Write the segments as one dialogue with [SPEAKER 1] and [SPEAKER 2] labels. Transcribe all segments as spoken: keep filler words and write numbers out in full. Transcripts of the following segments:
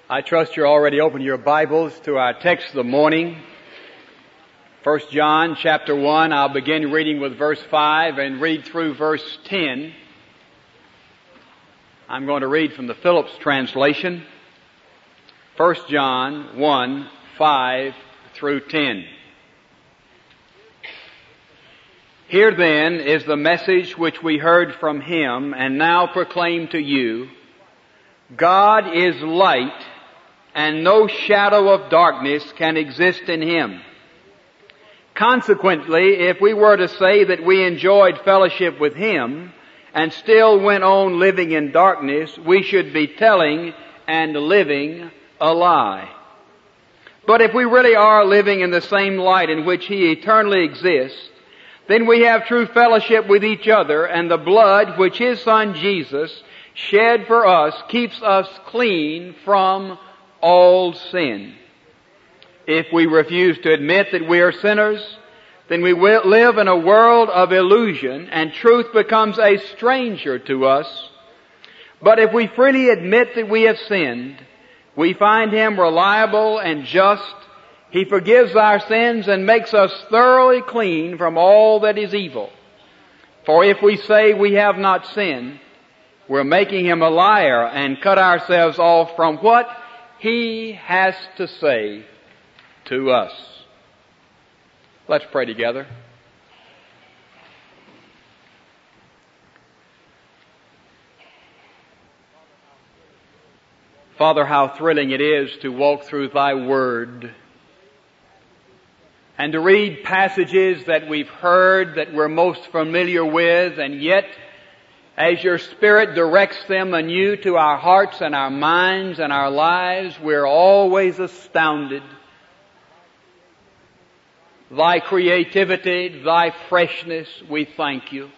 [SPEAKER 1] I trust you're already opened your Bibles to our text of the morning. First John chapter one, I'll begin reading with verse five and read through verse ten. I'm going to read from the Phillips translation. First John one, five through ten. Here then is the message which we heard from him and now proclaim to you. God is light, and no shadow of darkness can exist in him. Consequently, if we were to say that we enjoyed fellowship with him and still went on living in darkness, we should be telling and living a lie. But if we really are living in the same light in which he eternally exists, then we have true fellowship with each other, and the blood which his Son Jesus shed for us keeps us clean from all sin. If we refuse to admit that we are sinners, then we will live in a world of illusion, and truth becomes a stranger to us. But if we freely admit that we have sinned, we find him reliable and just. He forgives our sins and makes us thoroughly clean from all that is evil. For if we say we have not sinned, we're making him a liar and cut ourselves off from what he has to say to us. Let's pray together. Father, how thrilling it is to walk through thy word and to read passages that we've heard, that we're most familiar with, and yet as your Spirit directs them anew to our hearts and our minds and our lives, we're always astounded. Thy creativity, thy freshness, we thank you.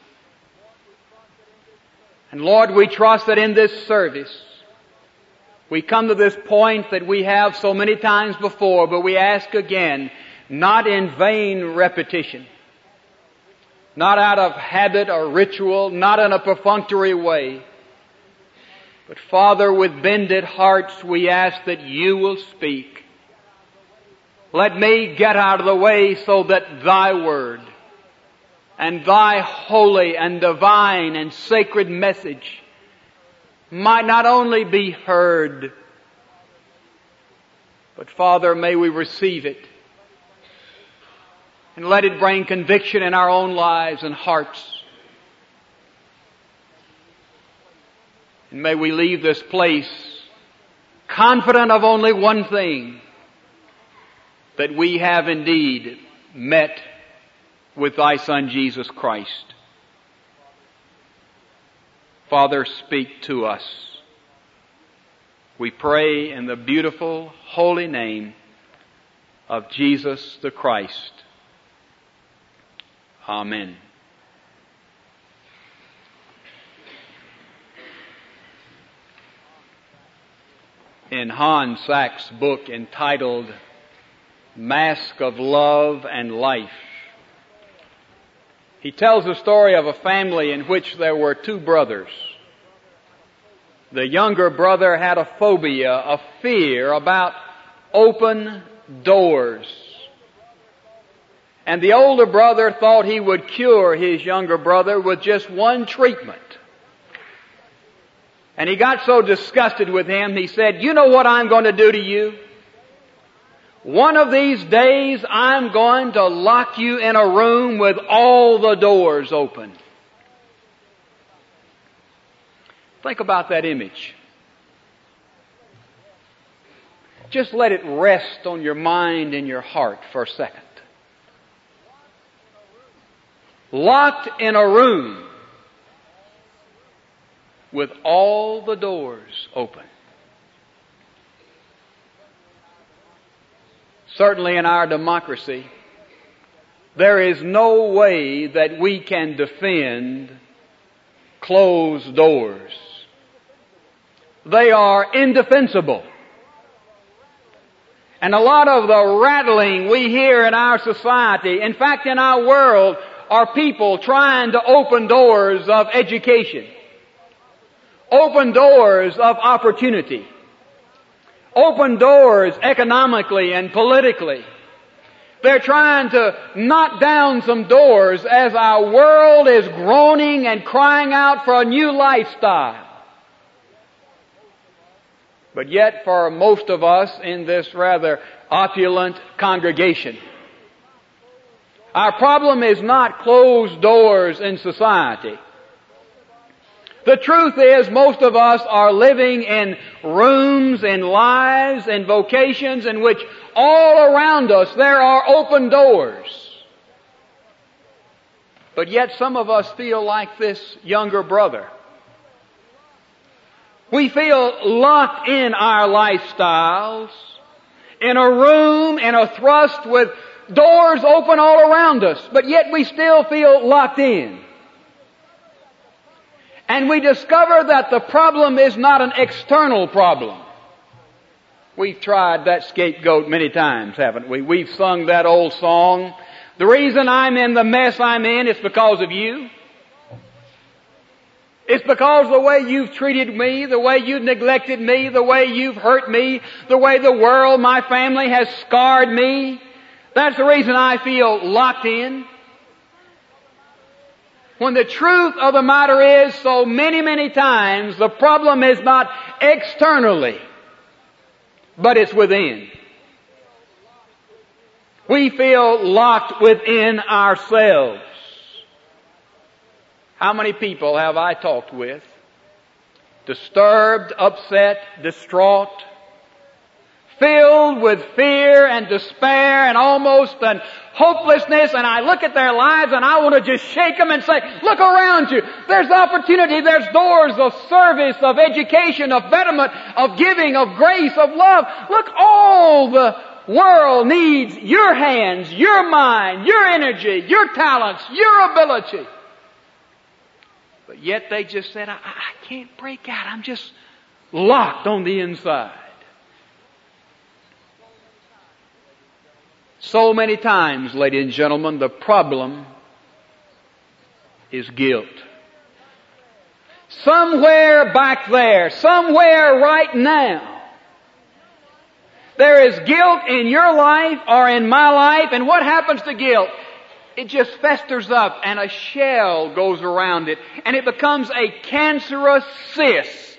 [SPEAKER 1] And Lord, we trust that in this service, we come to this point that we have so many times before, but we ask again, not in vain repetition, not out of habit or ritual, not in a perfunctory way. But Father, with bended hearts, we ask that you will speak. Let me get out of the way so that thy word and thy holy and divine and sacred message might not only be heard, but Father, may we receive it. And let it bring conviction in our own lives and hearts. And may we leave this place confident of only one thing, that we have indeed met with thy Son Jesus Christ. Father, speak to us. We pray in the beautiful, holy name of Jesus the Christ. Amen. In Hans Sachs' book entitled Mask of Love and Life, he tells the story of a family in which there were two brothers. The younger brother had a phobia, a fear about open doors. And the older brother thought he would cure his younger brother with just one treatment. And he got so disgusted with him, he said, "You know what I'm going to do to you? One of these days I'm going to lock you in a room with all the doors open." Think about that image. Just let it rest on your mind and your heart for a second. Locked in a room with all the doors open. Certainly in our democracy, there is no way that we can defend closed doors. They are indefensible. And a lot of the rattling we hear in our society, in fact in our world, are people trying to open doors of education, open doors of opportunity, open doors economically and politically. They're trying to knock down some doors as our world is groaning and crying out for a new lifestyle. But yet for most of us in this rather opulent congregation, our problem is not closed doors in society. The truth is most of us are living in rooms, in lives, in vocations in which all around us there are open doors. But yet some of us feel like this younger brother. We feel locked in our lifestyles, in a room, in a thrust with doors open all around us, but yet we still feel locked in. And we discover that the problem is not an external problem. We've tried that scapegoat many times, haven't we? We've sung that old song, "The reason I'm in the mess I'm in is because of you. It's because of the way you've treated me, the way you've neglected me, the way you've hurt me, the way the world, my family has scarred me. That's the reason I feel locked in." When the truth of the matter is, so many, many times, the problem is not externally, but it's within. We feel locked within ourselves. How many people have I talked with, disturbed, upset, distraught, filled with fear and despair and almost an hopelessness, and I look at their lives and I want to just shake them and say, look around you. There's opportunity. There's doors of service, of education, of betterment, of giving, of grace, of love. Look, all the world needs your hands, your mind, your energy, your talents, your ability. But yet they just said, I, I can't break out. I'm just locked on the inside. So many times, ladies and gentlemen, the problem is guilt. Somewhere back there, somewhere right now, there is guilt in your life or in my life, and what happens to guilt? It just festers up and a shell goes around it, and it becomes a cancerous cyst.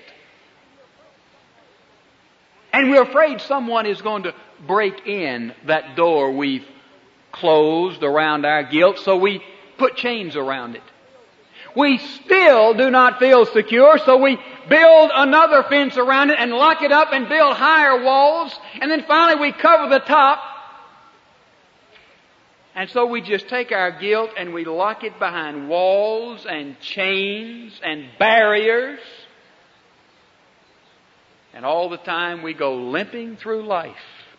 [SPEAKER 1] And we're afraid someone is going to break in that door we've closed around our guilt, so we put chains around it. We still do not feel secure, so we build another fence around it and lock it up and build higher walls, and then finally we cover the top. And so we just take our guilt and we lock it behind walls and chains and barriers. And all the time we go limping through life,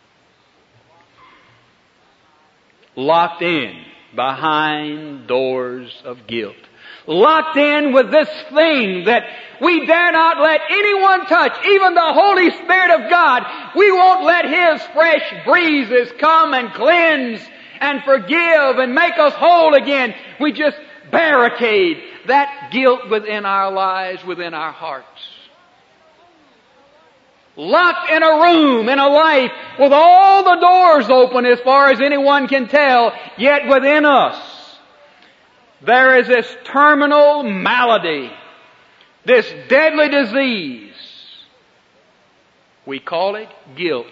[SPEAKER 1] locked in behind doors of guilt. Locked in with this thing that we dare not let anyone touch, even the Holy Spirit of God. We won't let His fresh breezes come and cleanse and forgive and make us whole again. We just barricade that guilt within our lives, within our hearts. Locked in a room, in a life, with all the doors open as far as anyone can tell, yet within us, there is this terminal malady, this deadly disease. We call it guilt.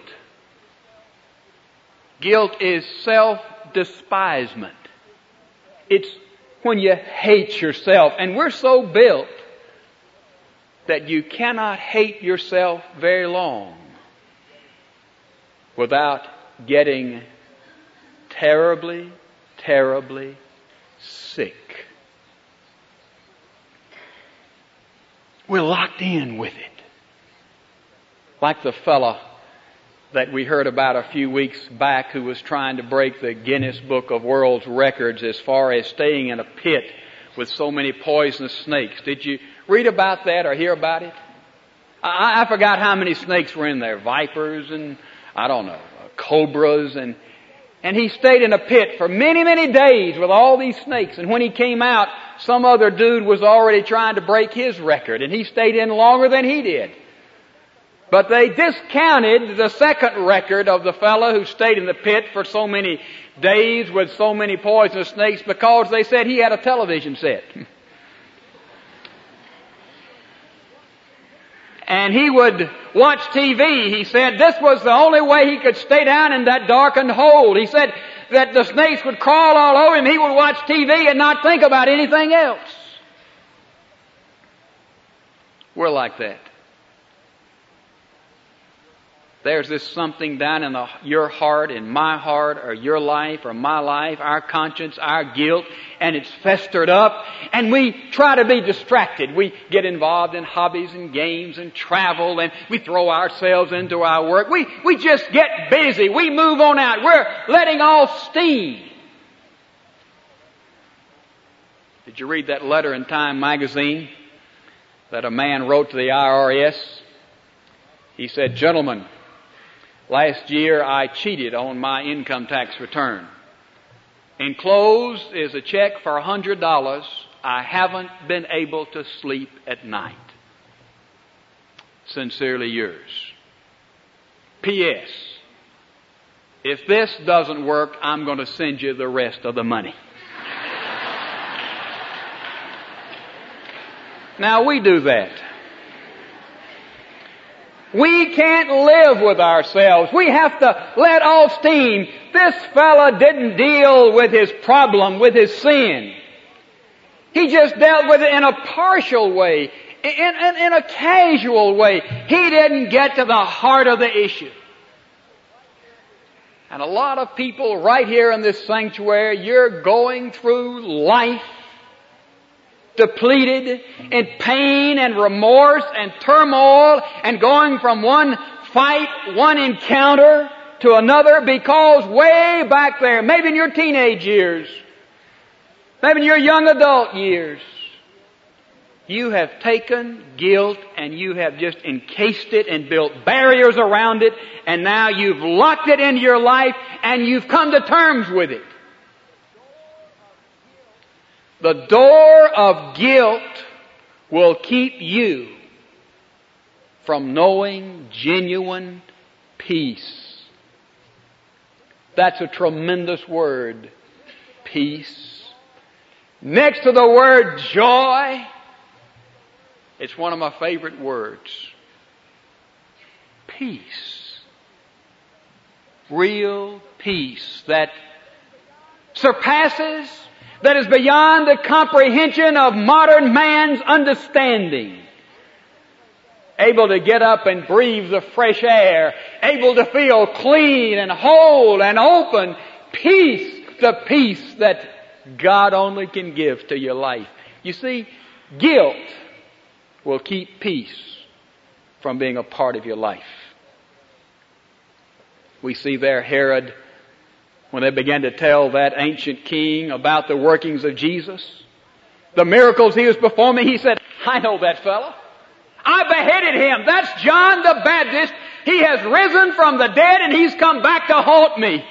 [SPEAKER 1] Guilt is self-despisement. It's when you hate yourself. And we're so built that you cannot hate yourself very long without getting terribly, terribly sick. We're locked in with it. Like the fella that we heard about a few weeks back who was trying to break the Guinness Book of World Records as far as staying in a pit with so many poisonous snakes. Did you read about that or hear about it? I, I forgot how many snakes were in there. Vipers and, I don't know, cobras. And, and he stayed in a pit for many, many days with all these snakes. And when he came out, some other dude was already trying to break his record. And he stayed in longer than he did. But they discounted the second record of the fellow who stayed in the pit for so many days with so many poisonous snakes because they said he had a television set. And he would watch T V. He said this was the only way he could stay down in that darkened hole. He said that the snakes would crawl all over him. He would watch T V and not think about anything else. We're like that. There's this something down in the, your heart, in my heart, or your life, or my life, our conscience, our guilt, and it's festered up, and we try to be distracted. We get involved in hobbies and games and travel, and we throw ourselves into our work. We, we just get busy. We move on out. We're letting off steam. Did you read that letter in Time magazine that a man wrote to the I R S? He said, "Gentlemen, last year I cheated on my income tax return. Enclosed is a check for one hundred dollars. I haven't been able to sleep at night. Sincerely yours. P S If this doesn't work, I'm going to send you the rest of the money." Now we do that. We can't live with ourselves. We have to let off steam. This fella didn't deal with his problem, with his sin. He just dealt with it in a partial way, in, in, in a casual way. He didn't get to the heart of the issue. And a lot of people right here in this sanctuary, you're going through life depleted, in pain and remorse and turmoil, and going from one fight, one encounter to another because way back there, maybe in your teenage years, maybe in your young adult years, you have taken guilt and you have just encased it and built barriers around it, and now you've locked it into your life and you've come to terms with it. The door of guilt will keep you from knowing genuine peace. That's a tremendous word, peace. Next to the word joy, it's one of my favorite words. Peace. Real peace that surpasses, that is beyond the comprehension of modern man's understanding. Able to get up and breathe the fresh air. Able to feel clean and whole and open. Peace. The peace that God only can give to your life. You see, guilt will keep peace from being a part of your life. We see there Herod, when they began to tell that ancient king about the workings of Jesus, the miracles he was performing, he said, "I know that fellow. I beheaded him. That's John the Baptist. He has risen from the dead and he's come back to haunt me."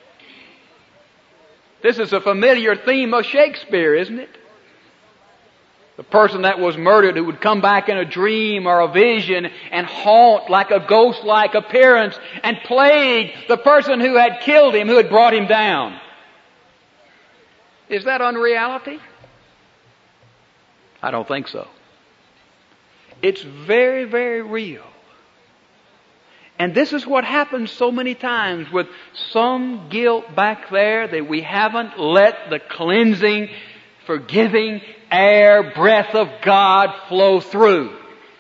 [SPEAKER 1] This is a familiar theme of Shakespeare, isn't it? The person that was murdered who would come back in a dream or a vision and haunt like a ghost-like appearance and plague the person who had killed him, who had brought him down. Is that unreality? I don't think so. It's very, very real. And this is what happens so many times with some guilt back there that we haven't let the cleansing, forgiving air, breath of God flow through.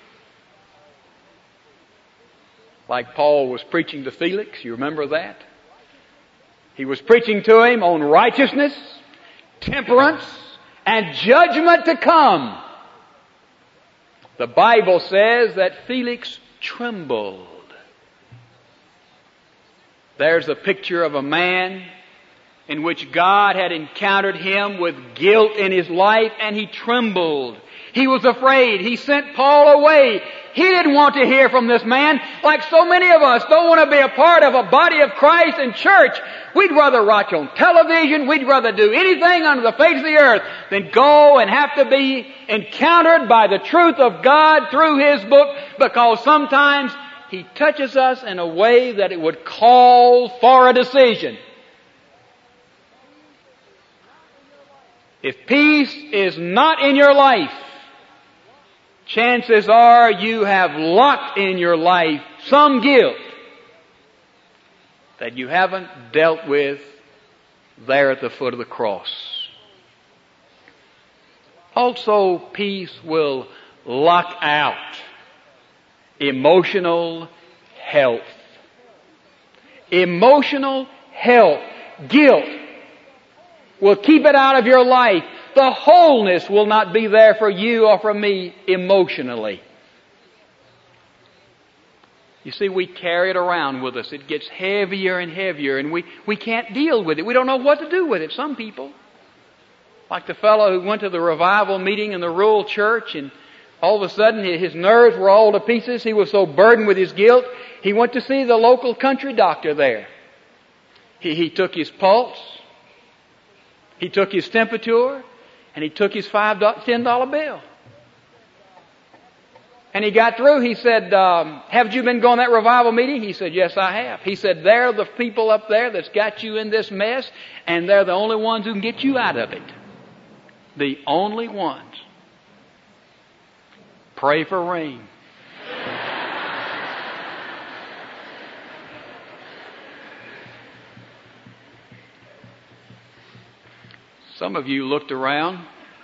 [SPEAKER 1] Like Paul was preaching to Felix, you remember that? He was preaching to him on righteousness, temperance, and judgment to come. The Bible says that Felix trembled. There's a picture of a man in which God had encountered him with guilt in his life, and he trembled. He was afraid. He sent Paul away. He didn't want to hear from this man. Like so many of us don't want to be a part of a body of Christ and church. We'd rather watch on television. We'd rather do anything under the face of the earth than go and have to be encountered by the truth of God through His book, because sometimes He touches us in a way that it would call for a decision. If peace is not in your life, chances are you have locked in your life some guilt that you haven't dealt with there at the foot of the cross. Also, peace will lock out emotional health. Emotional health, guilt, will keep it out of your life. The wholeness will not be there for you or for me emotionally. You see, we carry it around with us. It gets heavier and heavier, and we, we can't deal with it. We don't know what to do with it, some people. Like the fellow who went to the revival meeting in the rural church, and all of a sudden his nerves were all to pieces. He was so burdened with his guilt, he went to see the local country doctor there. He, he took his pulse, he took his temperature, and he took his five, ten dollar bill. And he got through. He said, um, haven't you been going to that revival meeting? He said, yes, I have. He said, they're the people up there that's got you in this mess, and they're the only ones who can get you out of it. The only ones. Pray for rain. Some of you looked around.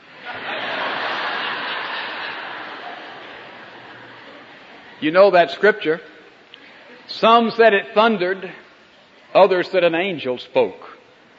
[SPEAKER 1] You know that scripture. Some said it thundered, others said an angel spoke.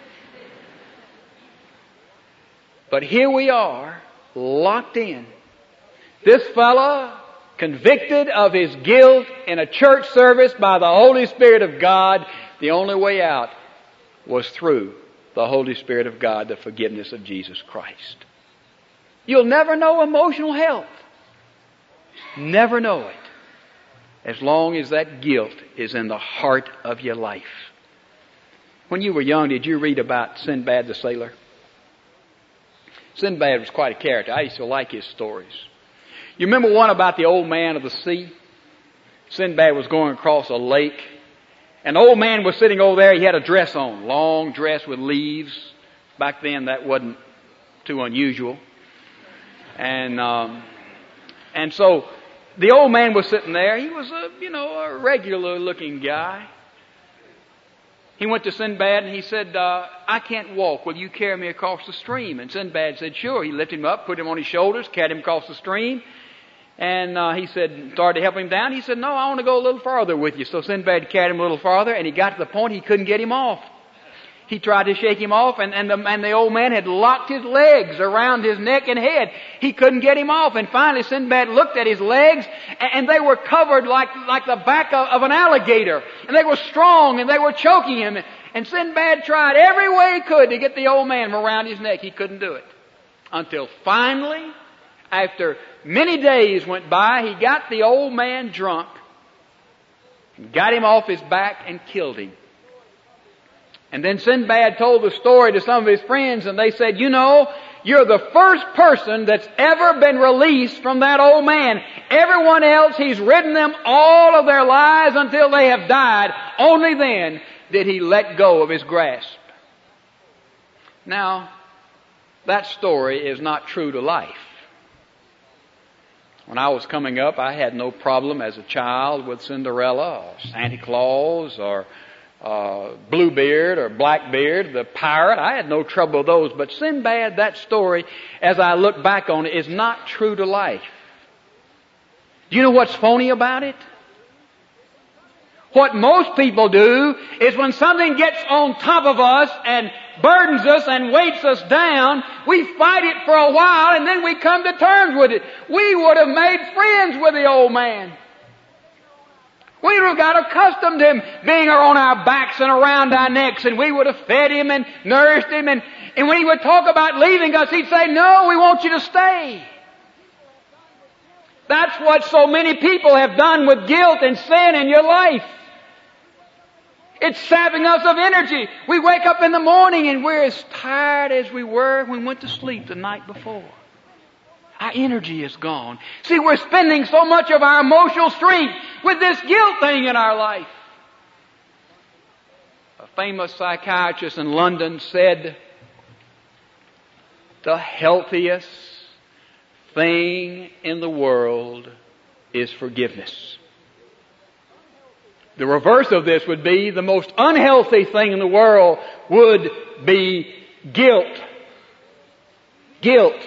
[SPEAKER 1] But here we are, locked in. This fella, convicted of his guilt in a church service by the Holy Spirit of God, the only way out was through the Holy Spirit of God, the forgiveness of Jesus Christ. You'll never know emotional health. Never know it. As long as that guilt is in the heart of your life. When you were young, did you read about Sinbad the sailor? Sinbad was quite a character. I used to like his stories. You remember one about the old man of the sea? Sinbad was going across a lake. An old man was sitting over there. He had a dress on, long dress with leaves. Back then, that wasn't too unusual. And um, and so the old man was sitting there. He was a you know a regular-looking guy. He went to Sinbad and he said, uh, "I can't walk. Will you carry me across the stream?" And Sinbad said, "Sure." He lifted him up, put him on his shoulders, carried him across the stream. And uh, he said, started to help him down. He said, "No, I want to go a little farther with you." So Sinbad carried him a little farther, and he got to the point he couldn't get him off. He tried to shake him off, and, and, the, and the old man had locked his legs around his neck and head. He couldn't get him off. And finally Sinbad looked at his legs, and, and they were covered like, like the back of, of an alligator. And they were strong, and they were choking him. And Sinbad tried every way he could to get the old man from around his neck. He couldn't do it. Until finally, after many days went by, he got the old man drunk, got him off his back, and killed him. And then Sinbad told the story to some of his friends, and they said, "You know, you're the first person that's ever been released from that old man. Everyone else, he's ridden them all of their lives until they have died. Only then did he let go of his grasp." Now, that story is not true to life. When I was coming up, I had no problem as a child with Cinderella or Santa Claus or uh, Bluebeard or Blackbeard, the pirate. I had no trouble with those. But Sinbad, that story, as I look back on it, is not true to life. Do you know what's phony about it? What most people do is when something gets on top of us and burdens us and weights us down, we fight it for a while and then we come to terms with it. We would have made friends with the old man. We would have got accustomed to him being on our backs and around our necks, and we would have fed him and nourished him. And, and when he would talk about leaving us, he'd say, "No, we want you to stay." That's what so many people have done with guilt and sin in your life. It's sapping us of energy. We wake up in the morning and we're as tired as we were when we went to sleep the night before. Our energy is gone. See, we're spending so much of our emotional strength with this guilt thing in our life. A famous psychiatrist in London said, the healthiest thing in the world is forgiveness. The reverse of this would be the most unhealthy thing in the world would be guilt. Guilt.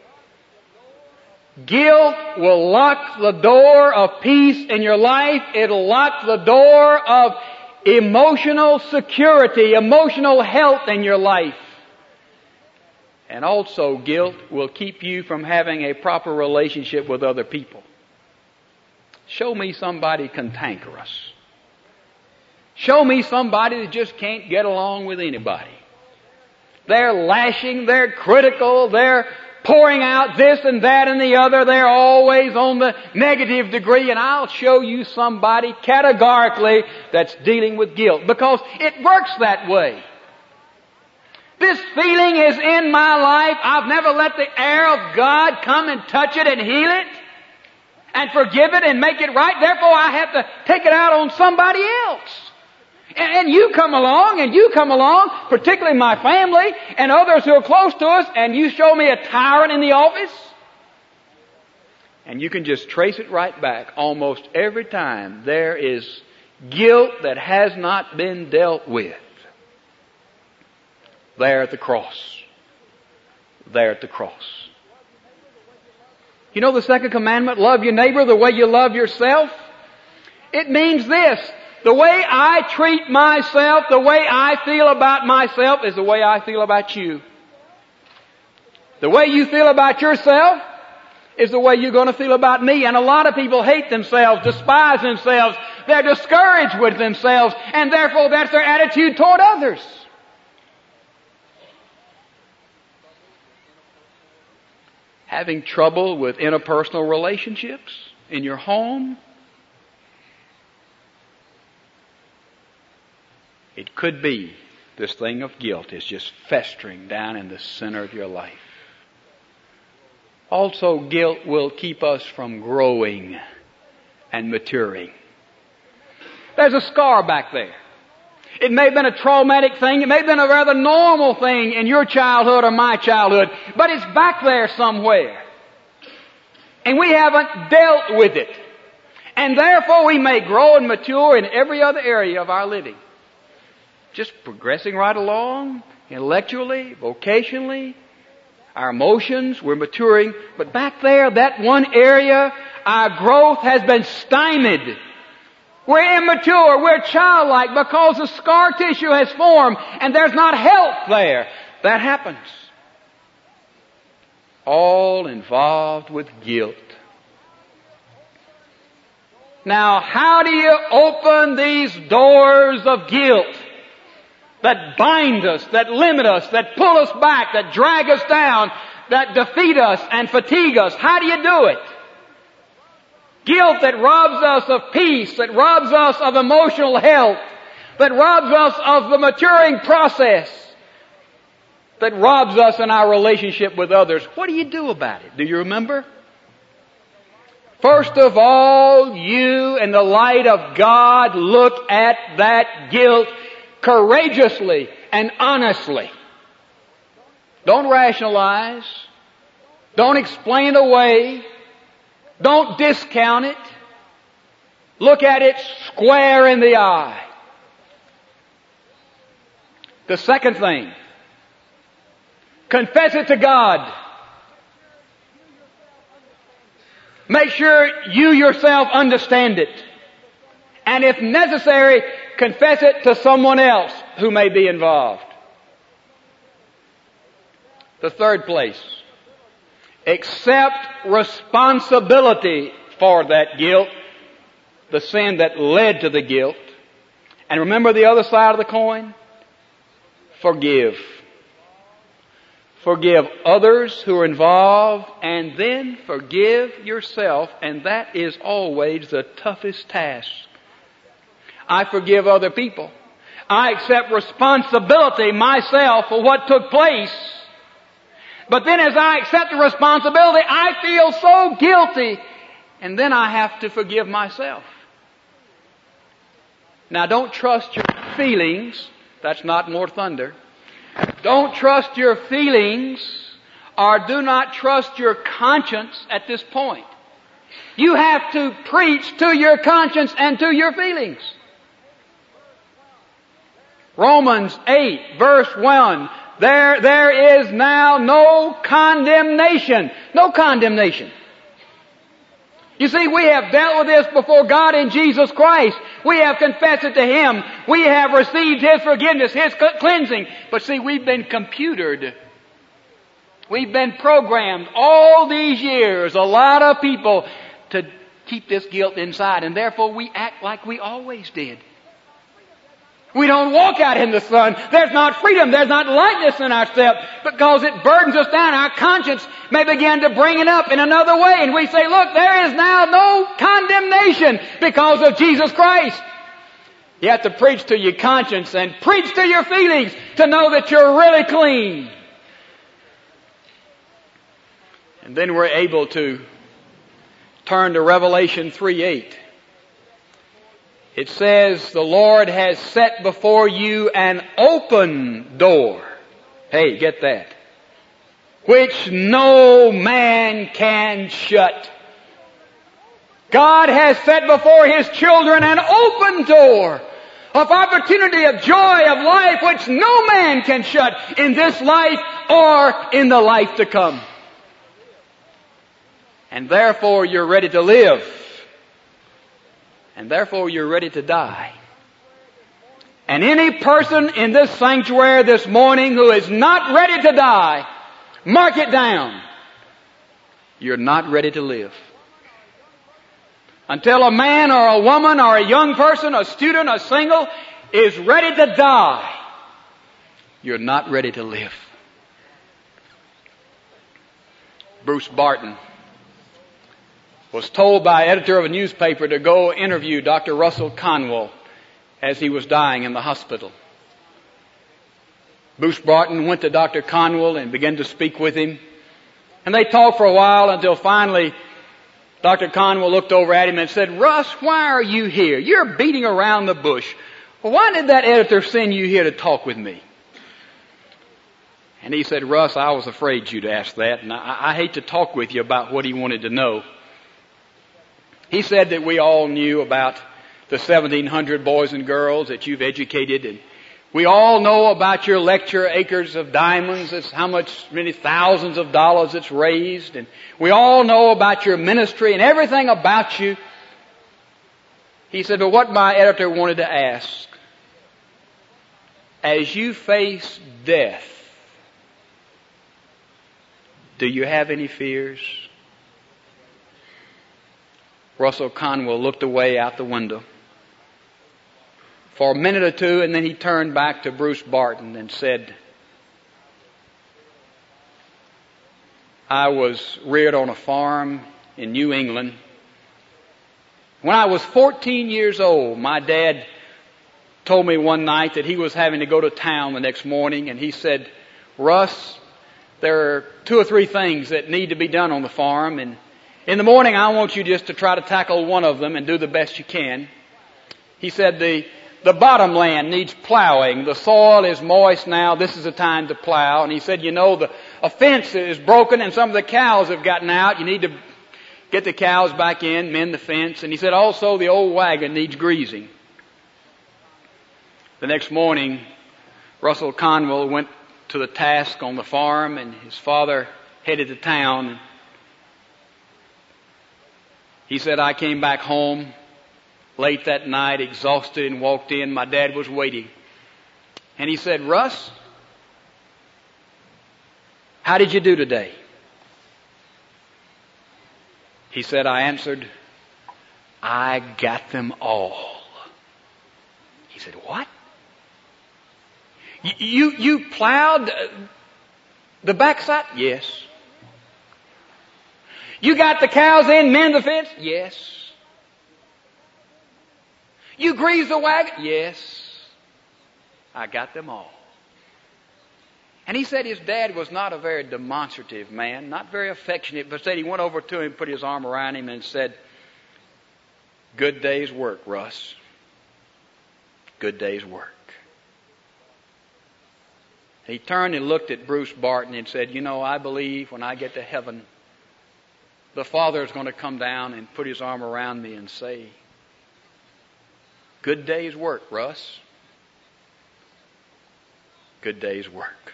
[SPEAKER 1] Guilt will lock the door of peace in your life. It'll lock the door of emotional security, emotional health in your life. And also, guilt will keep you from having a proper relationship with other people. Show me somebody cantankerous. Show me somebody that just can't get along with anybody. They're lashing, they're critical, they're pouring out this and that and the other. They're always on the negative degree, and I'll show you somebody categorically that's dealing with guilt, because it works that way. This feeling is in my life. I've never let the air of God come and touch it and heal it and forgive it and make it right. Therefore, I have to take it out on somebody else. And you come along, and you come along, particularly my family and others who are close to us, and you show me a tyrant in the office, and you can just trace it right back. Almost every time there is guilt that has not been dealt with. There at the cross. There at the cross. You know the second commandment, love your neighbor the way you love yourself? It means this. The way I treat myself, the way I feel about myself is the way I feel about you. The way you feel about yourself is the way you're going to feel about me. And a lot of people hate themselves, despise themselves. They're discouraged with themselves, and therefore that's their attitude toward others. Having trouble with interpersonal relationships in your home? It could be this thing of guilt is just festering down in the center of your life. Also, guilt will keep us from growing and maturing. There's a scar back there. It may have been a traumatic thing. It may have been a rather normal thing in your childhood or my childhood. But it's back there somewhere. And we haven't dealt with it. And therefore we may grow and mature in every other area of our living. Just progressing right along, intellectually, vocationally, our emotions, we're maturing. But back there, that one area, our growth has been stymied. We're immature, we're childlike because the scar tissue has formed and there's not health there. That happens. All involved with guilt. Now, how do you open these doors of guilt that bind us, that limit us, that pull us back, that drag us down, that defeat us and fatigue us? How do you do it? Guilt that robs us of peace, that robs us of emotional health, that robs us of the maturing process, that robs us in our relationship with others. What do you do about it? Do you remember? First of all, you in the light of God look at that guilt courageously and honestly. Don't rationalize. Don't explain it away. Don't discount it. Look at it square in the eye. The second thing, confess it to God. Make sure you yourself understand it. And if necessary, confess it to someone else who may be involved. The third place, accept responsibility for that guilt, the sin that led to the guilt. And remember the other side of the coin? Forgive. Forgive others who are involved, and then forgive yourself, and that is always the toughest task. I forgive other people. I accept responsibility myself for what took place. But then as I accept the responsibility, I feel so guilty, and then I have to forgive myself. Now don't trust your feelings. That's not more thunder. Don't trust your feelings, or do not trust your conscience at this point. You have to preach to your conscience and to your feelings. Romans eight, verse one. There, there is now no condemnation. No condemnation. You see, we have dealt with this before God in Jesus Christ. We have confessed it to Him. We have received His forgiveness, His cleansing. But see, we've been computered. We've been programmed all these years, a lot of people, to keep this guilt inside. And therefore we act like we always did. We don't walk out in the sun. There's not freedom. There's not lightness in our step because it burdens us down. Our conscience may begin to bring it up in another way. And we say, look, there is now no condemnation because of Jesus Christ. You have to preach to your conscience and preach to your feelings to know that you're really clean. And then we're able to turn to Revelation three eight. It says, the Lord has set before you an open door. Hey, get that. Which no man can shut. God has set before His children an open door of opportunity, of joy, of life, which no man can shut in this life or in the life to come. And therefore you're ready to live. And therefore you're ready to die. And any person in this sanctuary this morning who is not ready to die, mark it down. You're not ready to live. Until a man or a woman or a young person, a student, a single, is ready to die, you're not ready to live. Bruce Barton was told by an editor of a newspaper to go interview Doctor Russell Conwell as he was dying in the hospital. Bruce Barton went to Doctor Conwell and began to speak with him. And they talked for a while until finally Doctor Conwell looked over at him and said, Russ, why are you here? You're beating around the bush. Well, why did that editor send you here to talk with me? And he said, Russ, I was afraid you'd ask that, and I, I hate to talk with you about what he wanted to know. He said that we all knew about the seventeen hundred boys and girls that you've educated, and we all know about your lecture, Acres of Diamonds. It's how much, many thousands of dollars it's raised, and we all know about your ministry and everything about you. He said, but what my editor wanted to ask, as you face death, do you have any fears? Russell Conwell looked away out the window for a minute or two, and then he turned back to Bruce Barton and said, I was reared on a farm in New England. When I was fourteen years old, my dad told me one night that he was having to go to town the next morning, and he said, Russ, there are two or three things that need to be done on the farm, and in the morning I want you just to try to tackle one of them and do the best you can. He said the the bottom land needs plowing. The soil is moist now. This is the time to plow. And he said, you know, the a fence is broken and some of the cows have gotten out. You need to get the cows back in, mend the fence. And he said also the old wagon needs greasing. The next morning, Russell Conwell went to the task on the farm, and his father headed to town. He said, I came back home late that night, exhausted, and walked in. My dad was waiting. And he said, Russ, how did you do today? He said, I answered, I got them all. He said, what? You, you, you plowed the backside? Yes. You got the cows in, mend the fence? Yes. You greased the wagon? Yes. I got them all. And he said his dad was not a very demonstrative man, not very affectionate, but said he went over to him, put his arm around him and said, "Good day's work, Russ. Good day's work." He turned and looked at Bruce Barton and said, "You know, I believe when I get to heaven, the Father is going to come down and put his arm around me and say, 'Good day's work, Russ. Good day's work.'"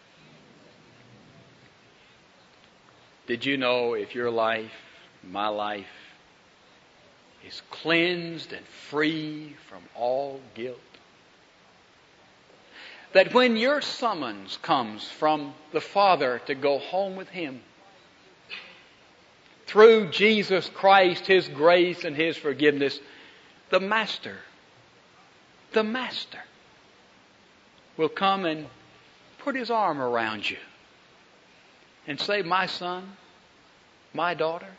[SPEAKER 1] Did you know if your life, my life, is cleansed and free from all guilt, that when your summons comes from the Father to go home with Him, through Jesus Christ, His grace and His forgiveness, the Master, the Master will come and put His arm around you and say, "My son, my daughter,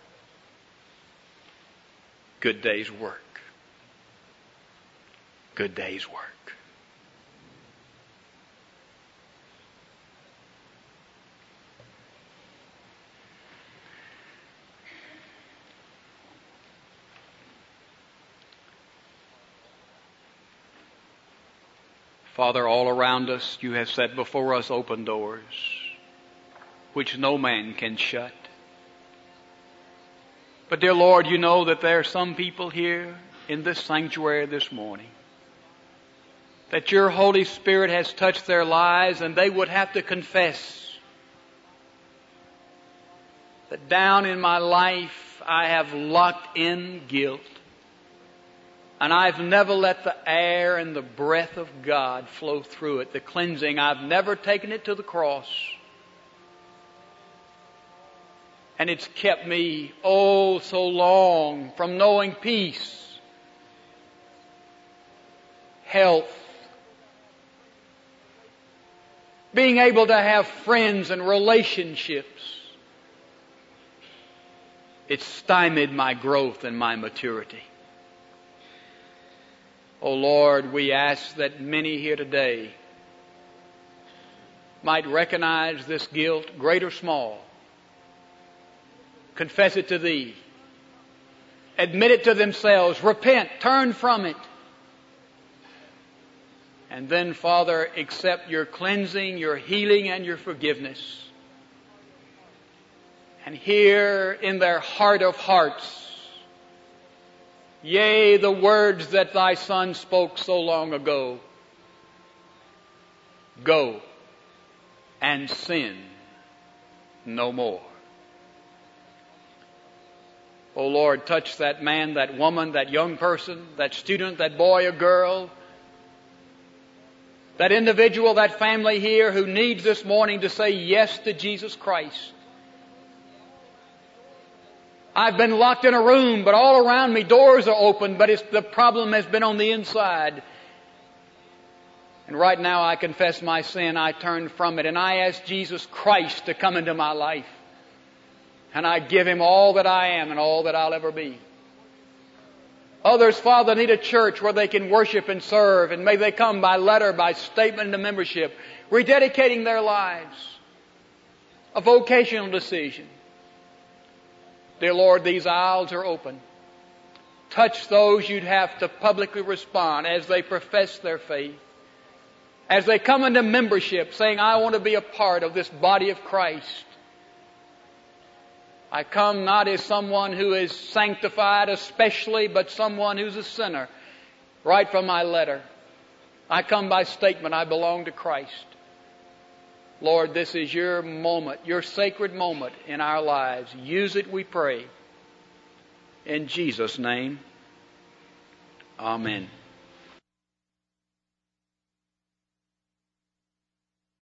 [SPEAKER 1] good day's work. Good day's work." Father, all around us you have set before us open doors which no man can shut. But dear Lord, you know that there are some people here in this sanctuary this morning that your Holy Spirit has touched their lives, and they would have to confess that down in my life I have locked in guilt, and I've never let the air and the breath of God flow through it, the cleansing. I've never taken it to the cross. And it's kept me, oh, so long from knowing peace, health, being able to have friends and relationships. It's stymied my growth and my maturity. Oh Lord, we ask that many here today might recognize this guilt, great or small. Confess it to Thee. Admit it to themselves. Repent. Turn from it. And then, Father, accept your cleansing, your healing, and your forgiveness. And hear in their heart of hearts, yea, the words that Thy Son spoke so long ago. Go and sin no more. Oh Lord, touch that man, that woman, that young person, that student, that boy or girl, that individual, that family here who needs this morning to say yes to Jesus Christ. I've been locked in a room, but all around me doors are open, but it's, the problem has been on the inside. And right now I confess my sin. I turn from it and I ask Jesus Christ to come into my life. And I give Him all that I am and all that I'll ever be. Others, Father, need a church where they can worship and serve, and may they come by letter, by statement into membership, rededicating their lives. A vocational decision. Dear Lord, these aisles are open. Touch those you'd have to publicly respond as they profess their faith. As they come into membership saying, I want to be a part of this body of Christ. I come not as someone who is sanctified especially, but someone who's a sinner. Right from my letter. I come by statement, I belong to Christ. Lord, this is your moment, your sacred moment in our lives. Use it, we pray. In Jesus' name, amen.